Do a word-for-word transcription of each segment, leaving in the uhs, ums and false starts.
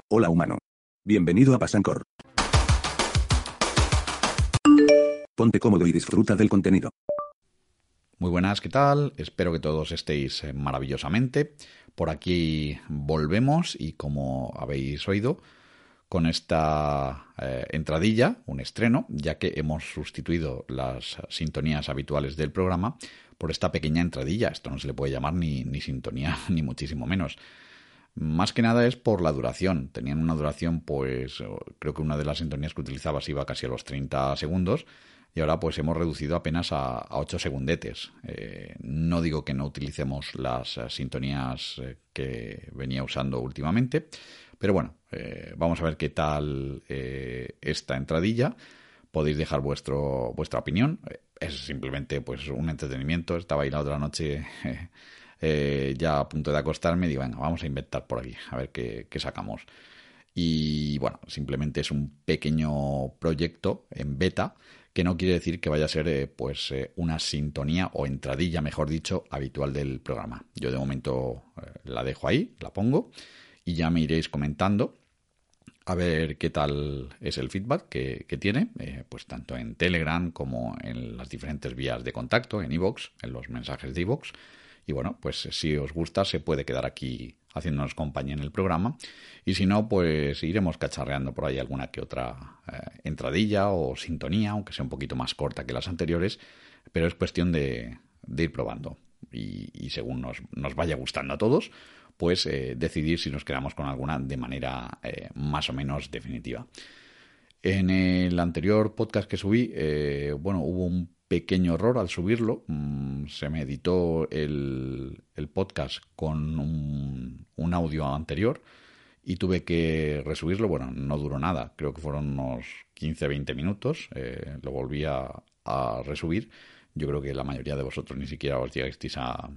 Hola humano. Bienvenido a Pasancor. Ponte cómodo y disfruta del contenido. Muy buenas, ¿qué tal? Espero que todos estéis maravillosamente. Por aquí volvemos y como habéis oído, con esta eh, entradilla, un estreno, ya que hemos sustituido las sintonías habituales del programa por esta pequeña entradilla. Esto no se le puede llamar ni, ni sintonía, ni muchísimo menos. Más que nada es por la duración. Tenían una duración, pues creo que una de las sintonías que utilizabas iba casi a los treinta segundos y ahora pues hemos reducido apenas a, a ocho segundetes. Eh, no digo que no utilicemos las uh, sintonías eh, que venía usando últimamente, pero bueno, eh, vamos a ver qué tal eh, esta entradilla. Podéis dejar vuestro vuestra opinión. Es simplemente pues un entretenimiento. Estaba ahí la otra noche eh, ya a punto de acostarme y digo, venga, vamos a inventar por aquí, a ver qué, qué sacamos. Y bueno, simplemente es un pequeño proyecto en beta, que no quiere decir que vaya a ser eh, pues eh, una sintonía o entradilla, mejor dicho, habitual del programa. Yo de momento eh, la dejo ahí, la pongo y ya me iréis comentando a ver qué tal es el feedback que, que tiene, eh, pues tanto en Telegram como en las diferentes vías de contacto, en iVoox, en los mensajes de iVoox. Y bueno, pues si os gusta se puede quedar aquí haciéndonos compañía en el programa. Y si no, pues iremos cacharreando por ahí alguna que otra eh, entradilla o sintonía, aunque sea un poquito más corta que las anteriores. Pero es cuestión de, de ir probando. Y, y según nos, nos vaya gustando a todos, pues eh, decidir si nos quedamos con alguna de manera eh, más o menos definitiva. En el anterior podcast que subí, eh, bueno, hubo un pequeño error al subirlo. Mm, se me editó el, el podcast con un, un audio anterior y tuve que resubirlo. Bueno, no duró nada, creo que fueron unos quince a veinte minutos. Eh, lo volví a, a resubir. Yo creo que la mayoría de vosotros ni siquiera os llegasteis a,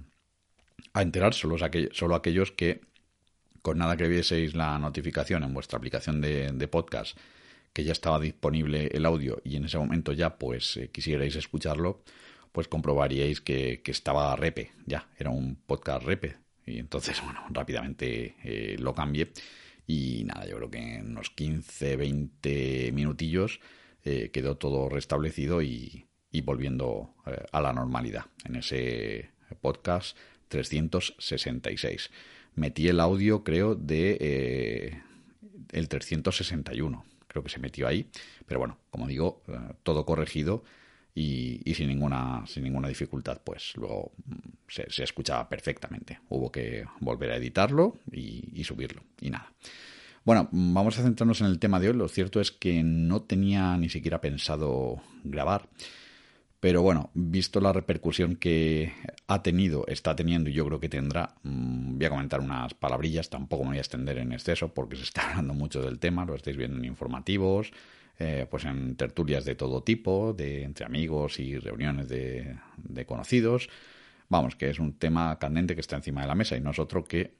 a enterar, solo, aquellos, solo aquellos que con nada que vieseis la notificación en vuestra aplicación de, de podcast que ya estaba disponible el audio y en ese momento ya pues eh, quisierais escucharlo, pues comprobaríais que, que estaba repe, ya, era un podcast repe. Y entonces, bueno, rápidamente eh, lo cambié y nada, yo creo que en unos quince, veinte minutillos eh, quedó todo restablecido y, y volviendo eh, a la normalidad en ese podcast trescientos sesenta y seis. Metí el audio, creo, de eh, el trescientos sesenta y uno. Creo que se metió ahí, pero bueno, como digo, eh, todo corregido y, y sin ninguna sin ninguna dificultad, pues luego se, se escuchaba perfectamente. Hubo que volver a editarlo y, y subirlo y nada. Bueno, vamos a centrarnos en el tema de hoy. Lo cierto es que no tenía ni siquiera pensado grabar, pero bueno, visto la repercusión que ha tenido, está teniendo y yo creo que tendrá, mmm, voy a comentar unas palabrillas, tampoco me voy a extender en exceso porque se está hablando mucho del tema, lo estáis viendo en informativos, eh, pues en tertulias de todo tipo, de entre amigos y reuniones de, de conocidos. Vamos, que es un tema candente que está encima de la mesa y no es otro que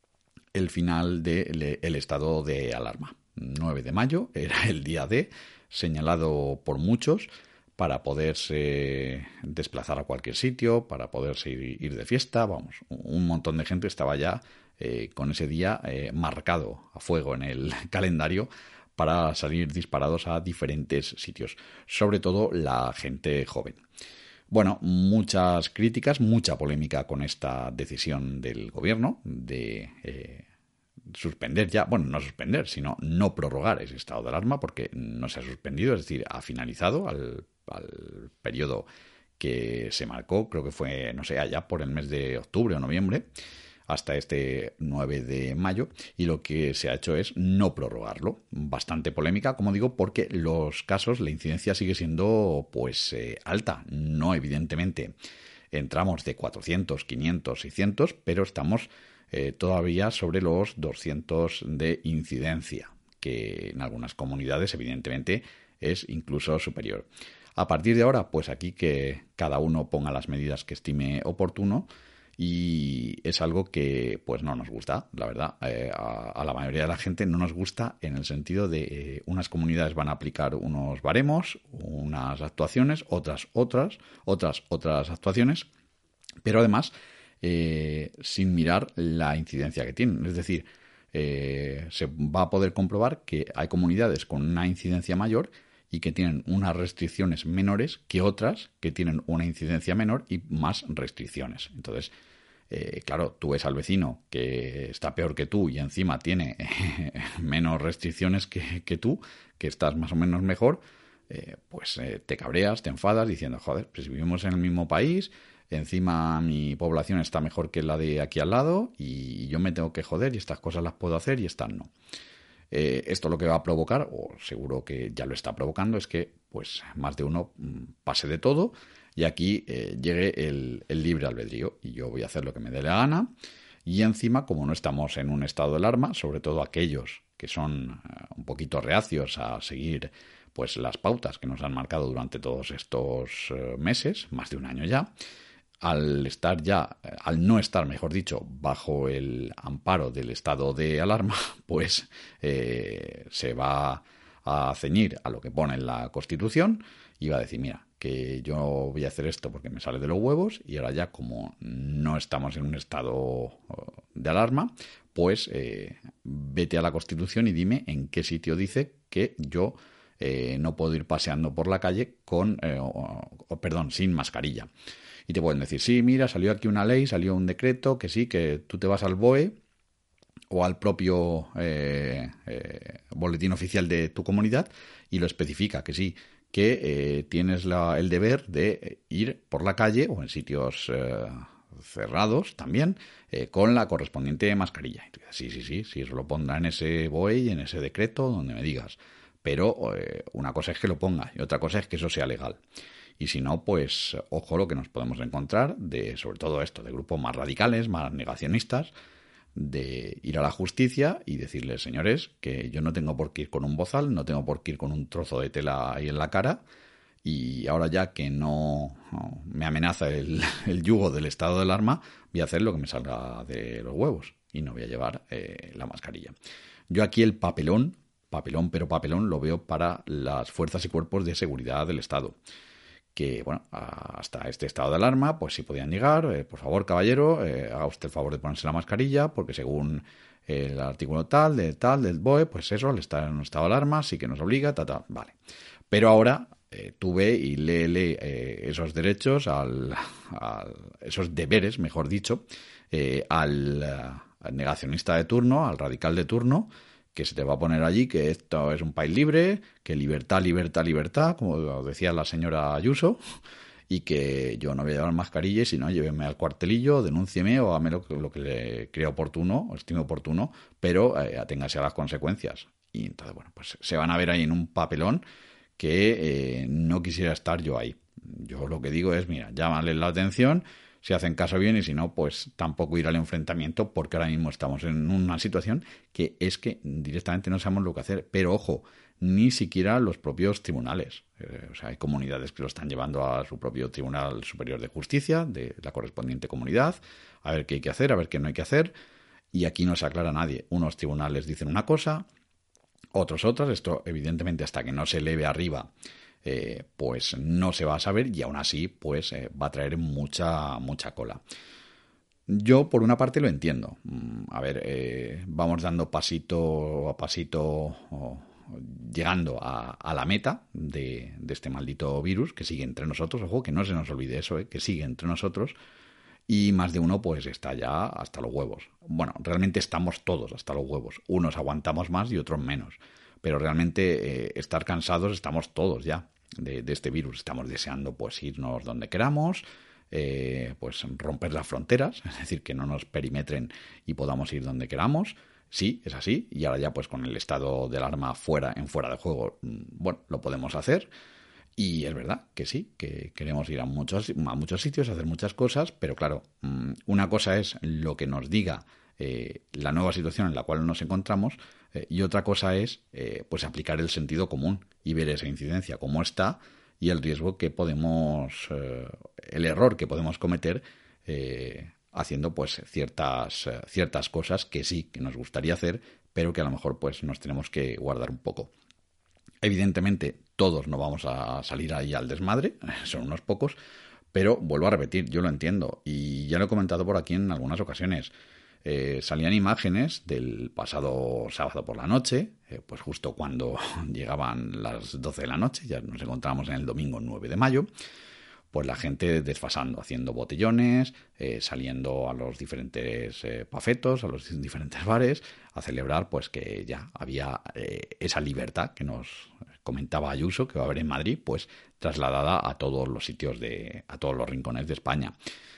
el final del el estado de alarma. nueve de mayo era el día D, señalado por muchos, para poderse desplazar a cualquier sitio, para poderse ir, ir de fiesta. Vamos, un montón de gente estaba ya eh, con ese día eh, marcado a fuego en el calendario para salir disparados a diferentes sitios, sobre todo la gente joven. Bueno, muchas críticas, mucha polémica con esta decisión del gobierno de eh, suspender ya, bueno, no suspender, sino no prorrogar ese estado de alarma porque no se ha suspendido, es decir, ha finalizado al al periodo que se marcó, creo que fue, no sé, allá por el mes de octubre o noviembre, hasta este nueve de mayo, y lo que se ha hecho es no prorrogarlo. Bastante polémica, como digo, porque los casos, la incidencia sigue siendo pues eh, alta. No, evidentemente, entramos de cuatrocientos, quinientos, seiscientos, pero estamos eh, todavía sobre los doscientos de incidencia, que en algunas comunidades, evidentemente, es incluso superior. A partir de ahora, pues aquí que cada uno ponga las medidas que estime oportuno y es algo que pues no nos gusta, la verdad. Eh, a, a la mayoría de la gente no nos gusta en el sentido de eh, unas comunidades van a aplicar unos baremos, unas actuaciones, otras, otras, otras, otras actuaciones, pero además eh, sin mirar la incidencia que tienen. Es decir, eh, se va a poder comprobar que hay comunidades con una incidencia mayor y que tienen unas restricciones menores que otras que tienen una incidencia menor y más restricciones. Entonces, eh, claro, tú ves al vecino que está peor que tú y encima tiene menos restricciones que, que tú, que estás más o menos mejor, eh, pues eh, te cabreas, te enfadas diciendo, joder, pues vivimos en el mismo país, encima mi población está mejor que la de aquí al lado y yo me tengo que joder y estas cosas las puedo hacer y estas no. Eh, esto lo que va a provocar, o seguro que ya lo está provocando, es que pues más de uno pase de todo y aquí eh, llegue el, el libre albedrío y yo voy a hacer lo que me dé la gana. Y encima, como no estamos en un estado de alarma, sobre todo aquellos que son uh, un poquito reacios a seguir pues las pautas que nos han marcado durante todos estos uh, meses, más de un año ya, al estar ya, al no estar, mejor dicho, bajo el amparo del estado de alarma, pues eh, se va a ceñir a lo que pone en la Constitución y va a decir, mira, que yo voy a hacer esto porque me sale de los huevos y ahora ya como no estamos en un estado de alarma, pues eh, vete a la Constitución y dime en qué sitio dice que yo eh, no puedo ir paseando por la calle con, eh, o, o, perdón, sin mascarilla. Y te pueden decir, sí, mira, salió aquí una ley, salió un decreto, que sí, que tú te vas al B O E o al propio eh, eh, boletín oficial de tu comunidad y lo especifica, que sí, que eh, tienes la, el deber de ir por la calle o en sitios eh, cerrados también eh, con la correspondiente mascarilla. Y tú dices, sí, sí, sí, sí, eso lo pondrá en ese B O E y en ese decreto donde me digas. Pero eh, una cosa es que lo ponga y otra cosa es que eso sea legal. Y si no, pues ojo lo que nos podemos encontrar de, sobre todo esto, de grupos más radicales, más negacionistas, de ir a la justicia y decirles, señores, que yo no tengo por qué ir con un bozal, no tengo por qué ir con un trozo de tela ahí en la cara y ahora ya que no, no me amenaza el, el yugo del estado de alarma, voy a hacer lo que me salga de los huevos y no voy a llevar eh, la mascarilla. Yo aquí el papelón, papelón pero papelón, lo veo para las fuerzas y cuerpos de seguridad del Estado. Que, bueno, hasta este estado de alarma, pues si podían llegar, eh, por favor, caballero, eh, haga usted el favor de ponerse la mascarilla, porque según el artículo tal, de tal, del B O E, pues eso, al estar en un estado de alarma, sí que nos obliga, ta, ta, vale. Pero ahora, eh, tú ve y léele eh, esos derechos, al, al, esos deberes, mejor dicho, eh, al, al negacionista de turno, al radical de turno, que se te va a poner allí que esto es un país libre, que libertad, libertad, libertad, como decía la señora Ayuso, y que yo no voy a llevar mascarilla y si no, lléveme al cuartelillo, denúncieme o hágame lo, lo que le crea oportuno, o estime oportuno, pero eh, aténgase a las consecuencias. Y entonces, bueno, pues se van a ver ahí en un papelón que eh, no quisiera estar yo ahí. Yo lo que digo es, mira, llámale la atención, si hacen caso bien y si no, pues tampoco ir al enfrentamiento porque ahora mismo estamos en una situación que es que directamente no sabemos lo que hacer. Pero ojo, ni siquiera los propios tribunales. Eh, o sea, hay comunidades que lo están llevando a su propio Tribunal Superior de Justicia, de la correspondiente comunidad, a ver qué hay que hacer, a ver qué no hay que hacer. Y aquí no se aclara nadie. Unos tribunales dicen una cosa, otros otras. Esto evidentemente hasta que no se eleve arriba, Eh, pues no se va a saber y aún así pues eh, va a traer mucha mucha cola. Yo por una parte lo entiendo. A ver, eh, vamos dando pasito a pasito oh, llegando a, a la meta de, de este maldito virus que sigue entre nosotros. Ojo, que no se nos olvide eso, eh, que sigue entre nosotros y más de uno pues está ya hasta los huevos. Bueno, realmente estamos todos hasta los huevos. Unos aguantamos más y otros menos. Pero realmente eh, estar cansados estamos todos ya de, de este virus. Estamos deseando pues irnos donde queramos, eh, pues romper las fronteras, es decir, que no nos perimetren y podamos ir donde queramos. Sí, es así. Y ahora ya pues con el estado de alarma fuera, en fuera de juego, bueno, lo podemos hacer. Y es verdad que sí, que queremos ir a muchos, a muchos sitios, hacer muchas cosas, pero claro, una cosa es lo que nos diga eh, la nueva situación en la cual nos encontramos eh, y otra cosa es eh, pues aplicar el sentido común y ver esa incidencia cómo está y el riesgo que podemos, eh, el error que podemos cometer eh, haciendo pues ciertas, eh, ciertas cosas que sí, que nos gustaría hacer, pero que a lo mejor pues nos tenemos que guardar un poco. Evidentemente, todos no vamos a salir ahí al desmadre, son unos pocos, pero vuelvo a repetir, yo lo entiendo y ya lo he comentado por aquí en algunas ocasiones. eh, salían imágenes del pasado sábado por la noche, eh, pues justo cuando llegaban las doce de la noche, ya nos encontramos en el domingo nueve de mayo, pues la gente desfasando, haciendo botellones, eh, saliendo a los diferentes eh, pafetos, a los diferentes bares, a celebrar pues que ya había eh, esa libertad que nos comentaba Ayuso que va a haber en Madrid, pues trasladada a todos los sitios, de a todos los rincones de España.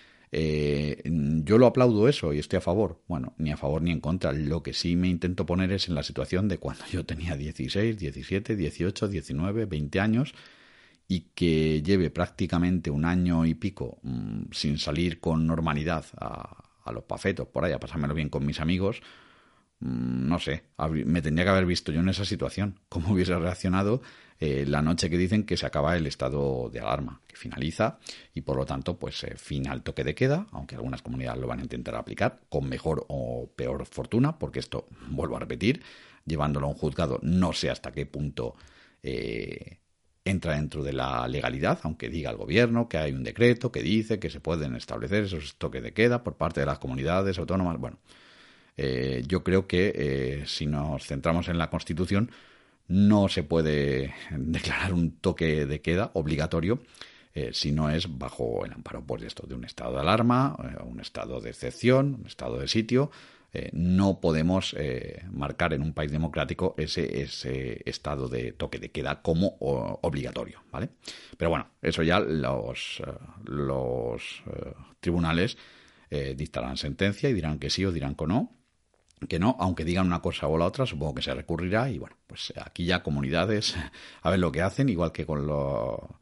Eh, yo lo aplaudo eso y estoy a favor. Bueno, ni a favor ni en contra. Lo que sí me intento poner es en la situación de cuando yo tenía dieciséis, diecisiete, dieciocho, diecinueve, veinte años y que lleve prácticamente un año y pico mmm, sin salir con normalidad a, a los pafetos por ahí, a pasármelo bien con mis amigos. Mmm, no sé, me tendría que haber visto yo en esa situación. ¿Cómo hubiese reaccionado eh, la noche que dicen que se acaba el estado de alarma, que finaliza y por lo tanto pues eh, fin al toque de queda, aunque algunas comunidades lo van a intentar aplicar con mejor o peor fortuna, porque esto, vuelvo a repetir, llevándolo a un juzgado no sé hasta qué punto eh, entra dentro de la legalidad, aunque diga el gobierno que hay un decreto que dice que se pueden establecer esos toques de queda por parte de las comunidades autónomas. Bueno, eh, yo creo que eh, si nos centramos en la Constitución no se puede declarar un toque de queda obligatorio eh, si no es bajo el amparo pues, de esto, de un estado de alarma, eh, un estado de excepción, un estado de sitio. Eh, no podemos eh, marcar en un país democrático ese, ese estado de toque de queda como o, obligatorio, ¿vale? Pero bueno, eso ya los, uh, los uh, tribunales eh, dictarán sentencia y dirán que sí o dirán que no, que no, aunque digan una cosa o la otra, supongo que se recurrirá y bueno, pues aquí ya comunidades a ver lo que hacen, igual que con lo,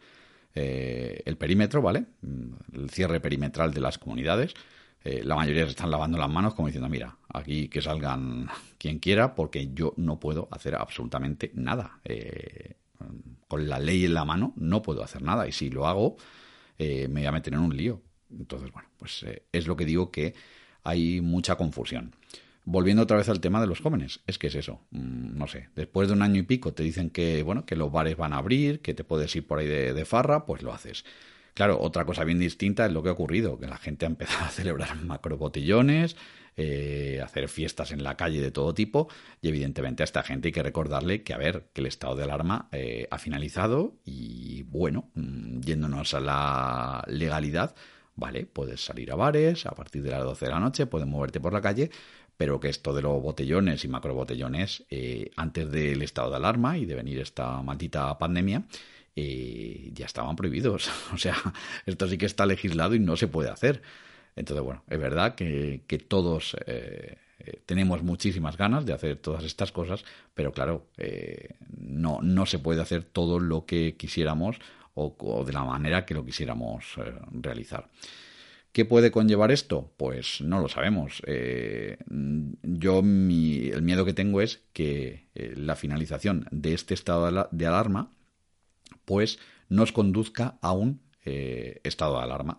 eh, el perímetro, ¿vale? El cierre perimetral de las comunidades. Eh, la mayoría se están lavando las manos como diciendo, mira, aquí que salgan quien quiera porque yo no puedo hacer absolutamente nada. Eh, con la ley en la mano no puedo hacer nada y si lo hago eh, me voy a meter en un lío. Entonces, bueno, pues eh, es lo que digo que hay mucha confusión. Volviendo otra vez al tema de los jóvenes, es que es eso, mmm, no sé, después de un año y pico te dicen que, bueno, que los bares van a abrir, que te puedes ir por ahí de, de farra, pues lo haces. Claro, otra cosa bien distinta es lo que ha ocurrido, que la gente ha empezado a celebrar macro botellones, eh, hacer fiestas en la calle de todo tipo y evidentemente a esta gente hay que recordarle que, a ver, que el estado de alarma eh, ha finalizado y bueno, mmm, yéndonos a la legalidad, vale, puedes salir a bares a partir de las doce de la noche, puedes moverte por la calle, pero que esto de los botellones y macrobotellones, eh, antes del estado de alarma y de venir esta maldita pandemia, eh, ya estaban prohibidos. O sea, esto sí que está legislado y no se puede hacer. Entonces, bueno, es verdad que, que todos eh, tenemos muchísimas ganas de hacer todas estas cosas, pero claro, eh, no, no se puede hacer todo lo que quisiéramos o, o de la manera que lo quisiéramos eh, realizar. ¿Qué puede conllevar esto? Pues no lo sabemos. Eh, yo mi, el miedo que tengo es que eh, la finalización de este estado de, la, de alarma pues nos conduzca a un eh, estado de alarma.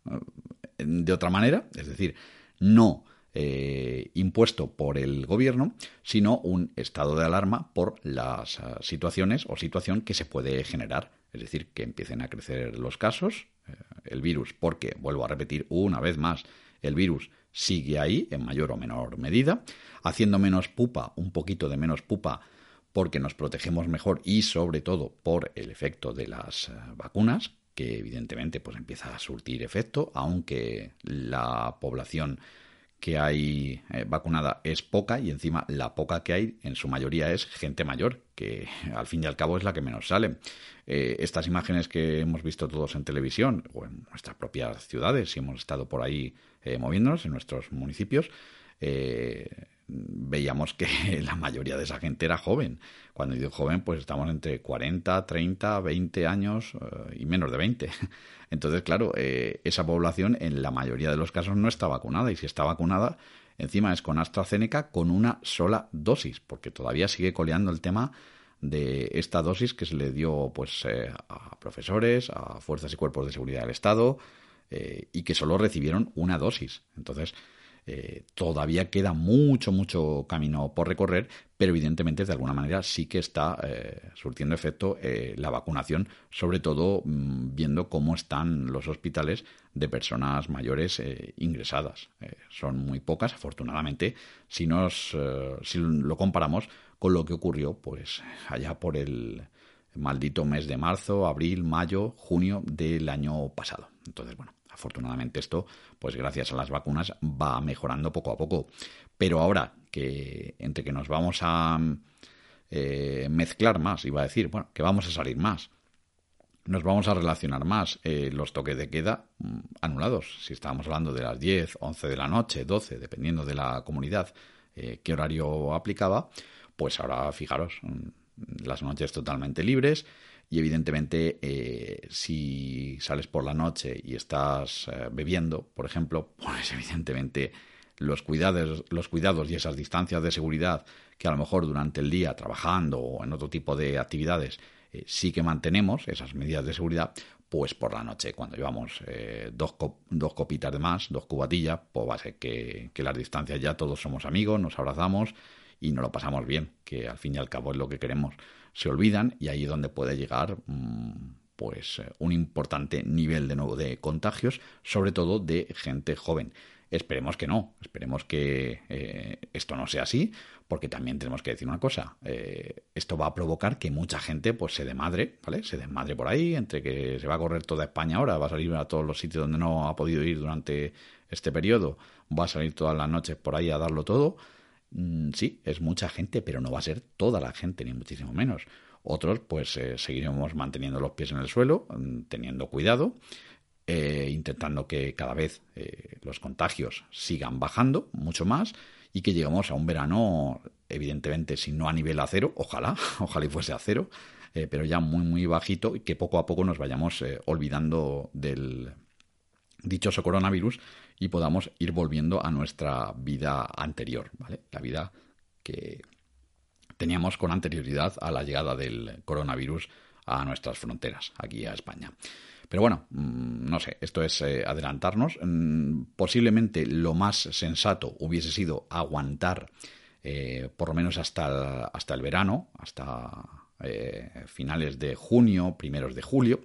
De otra manera, es decir, no eh, impuesto por el gobierno, sino un estado de alarma por las uh, situaciones o situación que se puede generar. Es decir, que empiecen a crecer los casos, eh, el virus, porque, vuelvo a repetir una vez más, el virus sigue ahí en mayor o menor medida, haciendo menos pupa, un poquito de menos pupa, porque nos protegemos mejor y sobre todo por el efecto de las uh, vacunas, que evidentemente pues empieza a surtir efecto, aunque la población que hay eh, vacunada es poca y encima la poca que hay en su mayoría es gente mayor, que al fin y al cabo es la que menos sale. Eh, estas imágenes que hemos visto todos en televisión o en nuestras propias ciudades, si hemos estado por ahí eh, moviéndonos en nuestros municipios, eh, veíamos que la mayoría de esa gente era joven. Cuando digo joven, pues estamos entre cuarenta, treinta, veinte años eh, y menos de veinte. Entonces, claro, eh, esa población en la mayoría de los casos no está vacunada y si está vacunada, encima es con AstraZeneca con una sola dosis, porque todavía sigue coleando el tema de esta dosis que se le dio pues eh, a profesores, a fuerzas y cuerpos de seguridad del Estado eh, y que solo recibieron una dosis. Entonces, Eh, todavía queda mucho, mucho camino por recorrer, pero evidentemente de alguna manera sí que está eh, surtiendo efecto eh, la vacunación, sobre todo mmm, viendo cómo están los hospitales de personas mayores eh, ingresadas. Eh, son muy pocas, afortunadamente, si, nos, eh, si lo comparamos con lo que ocurrió pues allá por el maldito mes de marzo, abril, mayo, junio del año pasado. Entonces, bueno, afortunadamente esto, pues gracias a las vacunas, va mejorando poco a poco. Pero ahora que entre que nos vamos a eh, mezclar más, iba a decir, bueno, que vamos a salir más, nos vamos a relacionar más, eh, los toques de queda mmm, anulados. Si estábamos hablando de las diez, once de la noche, doce, dependiendo de la comunidad, eh, qué horario aplicaba, pues ahora fijaros, las noches totalmente libres. Y evidentemente eh, si sales por la noche y estás eh, bebiendo, por ejemplo, pues evidentemente los cuidados, los cuidados y esas distancias de seguridad que a lo mejor durante el día trabajando o en otro tipo de actividades eh, sí que mantenemos, esas medidas de seguridad, pues por la noche cuando llevamos eh, dos, cop dos copitas de más, dos cubatillas, pues va a ser que, que las distancias ya todos somos amigos, nos abrazamos y nos lo pasamos bien, que al fin y al cabo es lo que queremos. Se olvidan y ahí es donde puede llegar pues un importante nivel de nuevo de contagios, sobre todo de gente joven. Esperemos que no, esperemos que eh, esto no sea así, porque también tenemos que decir una cosa, eh, esto va a provocar que mucha gente pues se desmadre, ¿vale? Se desmadre por ahí, entre que se va a correr toda España ahora, va a salir a todos los sitios donde no ha podido ir durante este periodo, va a salir todas las noches por ahí a darlo todo. Sí, es mucha gente, pero no va a ser toda la gente, ni muchísimo menos. Otros, pues eh, seguiremos manteniendo los pies en el suelo, teniendo cuidado, eh, intentando que cada vez eh, los contagios sigan bajando mucho más y que lleguemos a un verano, evidentemente, si no a nivel a cero, ojalá, ojalá y fuese a cero, eh, pero ya muy, muy bajito y que poco a poco nos vayamos eh, olvidando del dichoso coronavirus y podamos ir volviendo a nuestra vida anterior, ¿vale? La vida que teníamos con anterioridad a la llegada del coronavirus a nuestras fronteras, aquí a España. Pero bueno, no sé, esto es eh, adelantarnos. Posiblemente lo más sensato hubiese sido aguantar eh, por lo menos hasta el, hasta el verano, hasta eh, finales de junio, primeros de julio,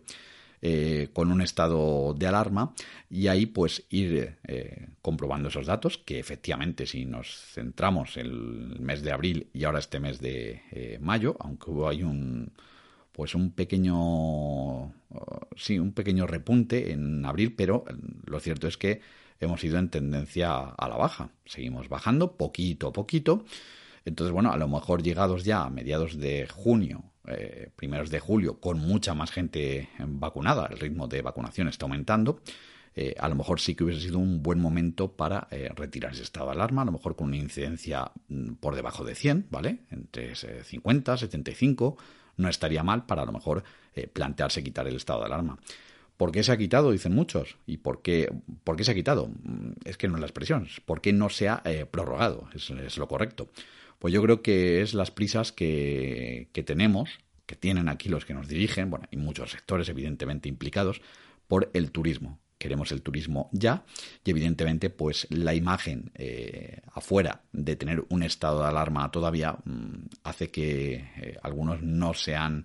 Eh, con un estado de alarma y ahí pues ir eh, comprobando esos datos que efectivamente si nos centramos en el mes de abril y ahora este mes de eh, mayo, aunque hubo ahí un pues un pequeño uh, sí, un pequeño repunte en abril, pero lo cierto es que hemos ido en tendencia a la baja, seguimos bajando poquito a poquito. Entonces, bueno, a lo mejor llegados ya a mediados de junio, eh, primeros de julio, con mucha más gente vacunada, el ritmo de vacunación está aumentando, eh, a lo mejor sí que hubiese sido un buen momento para eh, retirar ese estado de alarma, a lo mejor con una incidencia mm, por debajo de cien, ¿vale? Entre cincuenta, setenta y cinco, no estaría mal para a lo mejor eh, plantearse quitar el estado de alarma. ¿Por qué se ha quitado? Dicen muchos. ¿Y por qué, por qué se ha quitado? Es que no es la expresión. ¿Por qué no se ha eh, prorrogado? Es, es lo correcto. Pues yo creo que es las prisas que, que tenemos, que tienen aquí los que nos dirigen, bueno, y muchos sectores evidentemente implicados, por el turismo. Queremos el turismo ya y evidentemente pues la imagen eh, afuera de tener un estado de alarma todavía mmm, hace que eh, algunos no sean,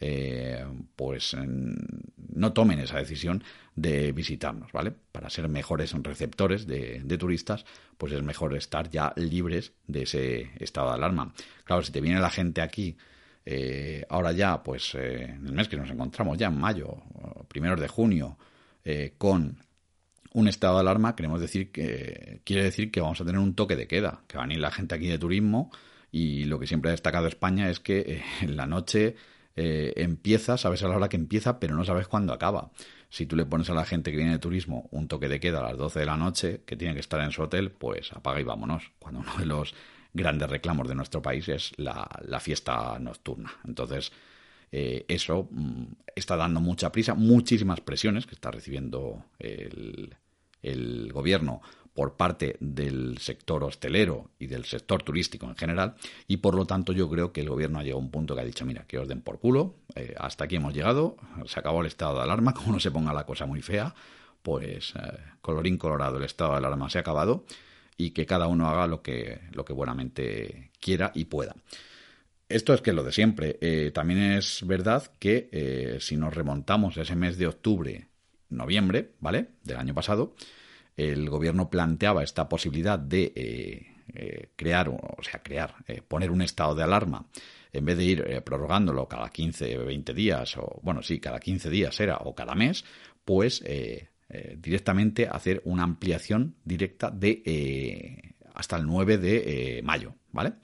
eh, pues no tomen esa decisión de visitarnos, ¿vale? Para ser mejores receptores de, de turistas, pues es mejor estar ya libres de ese estado de alarma. Claro, si te viene la gente aquí, eh, ahora ya, pues eh, en el mes que nos encontramos, ya en mayo, primeros de junio, eh, con un estado de alarma, queremos decir que quiere decir que vamos a tener un toque de queda, que va a venir la gente aquí de turismo y lo que siempre ha destacado España es que eh, en la noche eh, empieza, sabes a la hora que empieza, pero no sabes cuándo acaba. Si tú le pones a la gente que viene de turismo un toque de queda a las doce de la noche, que tiene que estar en su hotel, pues apaga y vámonos. Cuando uno de los grandes reclamos de nuestro país es la, la fiesta nocturna. Entonces, eh, eso mmm, está dando mucha prisa, muchísimas presiones que está recibiendo el, el gobierno por parte del sector hostelero y del sector turístico en general, y por lo tanto yo creo que el gobierno ha llegado a un punto que ha dicho, mira, que os den por culo, eh, hasta aquí hemos llegado, se acabó el estado de alarma, como no se ponga la cosa muy fea, pues eh, colorín colorado, el estado de alarma se ha acabado, y que cada uno haga lo que, lo que buenamente quiera y pueda. Esto es que es lo de siempre. Eh, también es verdad que eh, si nos remontamos a ese mes de octubre, noviembre, ¿vale?, del año pasado, el gobierno planteaba esta posibilidad de eh, eh, crear, o sea, crear, eh, poner un estado de alarma, en vez de ir eh, prorrogándolo cada quince, veinte días, o bueno, sí, cada quince días era, o cada mes, pues eh, eh, directamente hacer una ampliación directa de eh, hasta el nueve de mayo, ¿vale?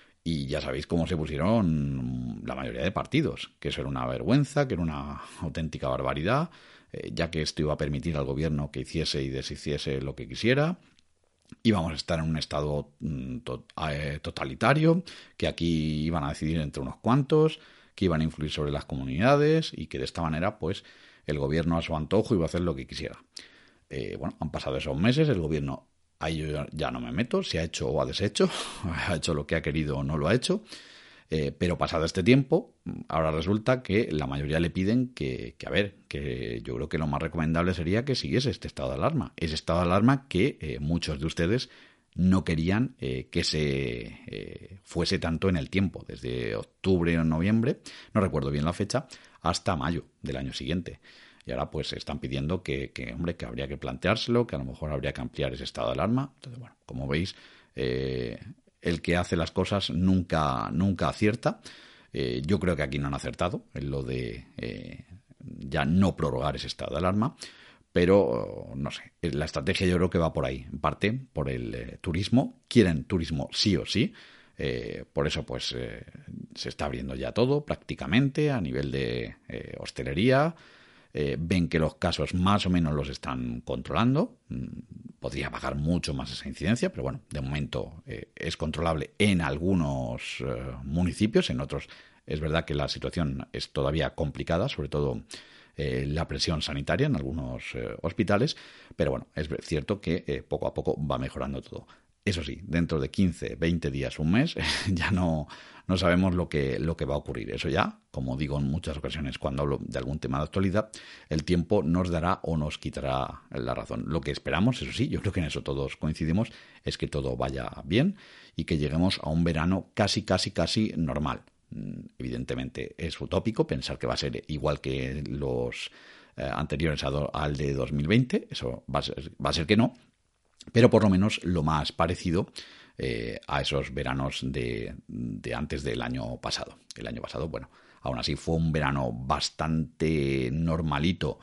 Y ya sabéis cómo se pusieron la mayoría de partidos, que eso era una vergüenza, que era una auténtica barbaridad, eh, ya que esto iba a permitir al gobierno que hiciese y deshiciese lo que quisiera. Íbamos a estar en un estado mm, to- eh, totalitario, que aquí iban a decidir entre unos cuantos, que iban a influir sobre las comunidades y que de esta manera, pues, el gobierno a su antojo iba a hacer lo que quisiera. Eh, bueno, han pasado esos meses, el gobierno, ahí yo ya no me meto, si ha hecho o ha deshecho, ha hecho lo que ha querido o no lo ha hecho, eh, pero pasado este tiempo, ahora resulta que la mayoría le piden que, que, a ver, que yo creo que lo más recomendable sería que siguiese este estado de alarma, ese estado de alarma que eh, muchos de ustedes no querían eh, que se eh, fuese tanto en el tiempo, desde octubre o noviembre, no recuerdo bien la fecha, hasta mayo del año siguiente. Y ahora pues están pidiendo que, que, hombre, que habría que planteárselo, que a lo mejor habría que ampliar ese estado de alarma. Entonces, bueno, como veis, eh, el que hace las cosas nunca, nunca acierta. Eh, yo creo que aquí no han acertado en lo de eh, ya no prorrogar ese estado de alarma. Pero, no sé, la estrategia yo creo que va por ahí, en parte por el eh, turismo. Quieren turismo sí o sí. Eh, por eso, pues, eh, se está abriendo ya todo prácticamente a nivel de eh, hostelería. Eh, ven que los casos más o menos los están controlando. Podría bajar mucho más esa incidencia, pero bueno, de momento eh, es controlable en algunos eh, municipios, en otros es verdad que la situación es todavía complicada, sobre todo eh, la presión sanitaria en algunos eh, hospitales, pero bueno, es cierto que eh, poco a poco va mejorando todo. Eso sí, dentro de quince, veinte días, un mes, ya no, no sabemos lo que, lo que va a ocurrir. Eso ya, como digo en muchas ocasiones cuando hablo de algún tema de actualidad, el tiempo nos dará o nos quitará la razón. Lo que esperamos, eso sí, yo creo que en eso todos coincidimos, es que todo vaya bien y que lleguemos a un verano casi, casi, casi normal. Evidentemente es utópico pensar que va a ser igual que los eh, anteriores a do, al de dos mil veinte, eso va a ser, va a ser que no, pero por lo menos lo más parecido eh, a esos veranos de, de antes del año pasado. El año pasado, bueno, aún así fue un verano bastante normalito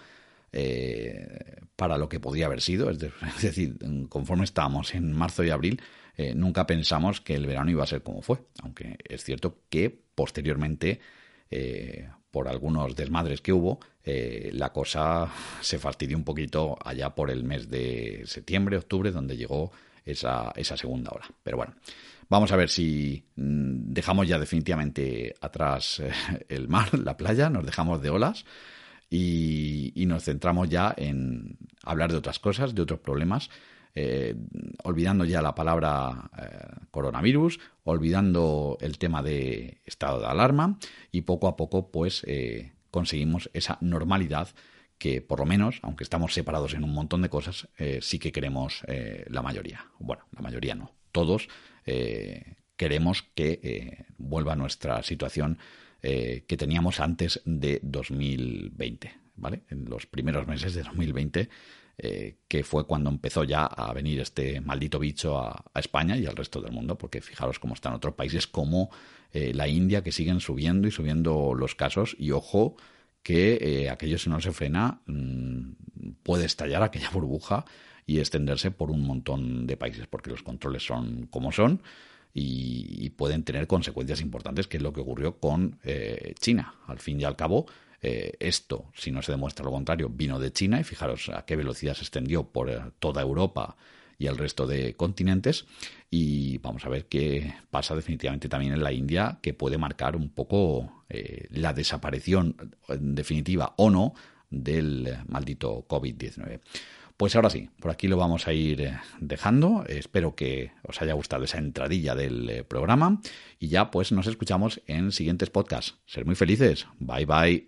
eh, para lo que podía haber sido. Es, de, es decir, conforme estábamos en marzo y abril, eh, nunca pensamos que el verano iba a ser como fue. Aunque es cierto que posteriormente, eh, por algunos desmadres que hubo, eh, la cosa se fastidió un poquito allá por el mes de septiembre, octubre, donde llegó esa, esa segunda ola. Pero bueno, vamos a ver si mmm, dejamos ya definitivamente atrás eh, el mar, la playa, nos dejamos de olas y, y nos centramos ya en hablar de otras cosas, de otros problemas, eh, olvidando ya la palabra eh, coronavirus, olvidando el tema de estado de alarma y poco a poco pues eh, conseguimos esa normalidad que por lo menos, aunque estamos separados en un montón de cosas, eh, sí que queremos eh, la mayoría. Bueno, la mayoría no, todos eh, queremos que eh, vuelva nuestra situación eh, que teníamos antes de dos mil veinte, ¿vale? En los primeros meses de dos mil veinte, eh, que fue cuando empezó ya a venir este maldito bicho a, a España y al resto del mundo, porque fijaros cómo están otros países como eh, la India, que siguen subiendo y subiendo los casos, y ojo que eh, aquello, si no se frena, mmm, puede estallar aquella burbuja y extenderse por un montón de países, porque los controles son como son y, y pueden tener consecuencias importantes, que es lo que ocurrió con eh, China. Al fin y al cabo, eh, esto, si no se demuestra lo contrario, vino de China, y fijaros a qué velocidad se extendió por eh, toda Europa y el resto de continentes, y vamos a ver qué pasa definitivamente también en la India, que puede marcar un poco eh, la desaparición en definitiva o no del maldito covid diecinueve. Pues ahora sí, por aquí lo vamos a ir dejando. Espero que os haya gustado esa entradilla del programa y ya pues nos escuchamos en siguientes podcasts. Ser muy felices. Bye bye.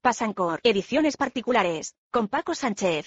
Pasancor, ediciones particulares, con Paco Sánchez.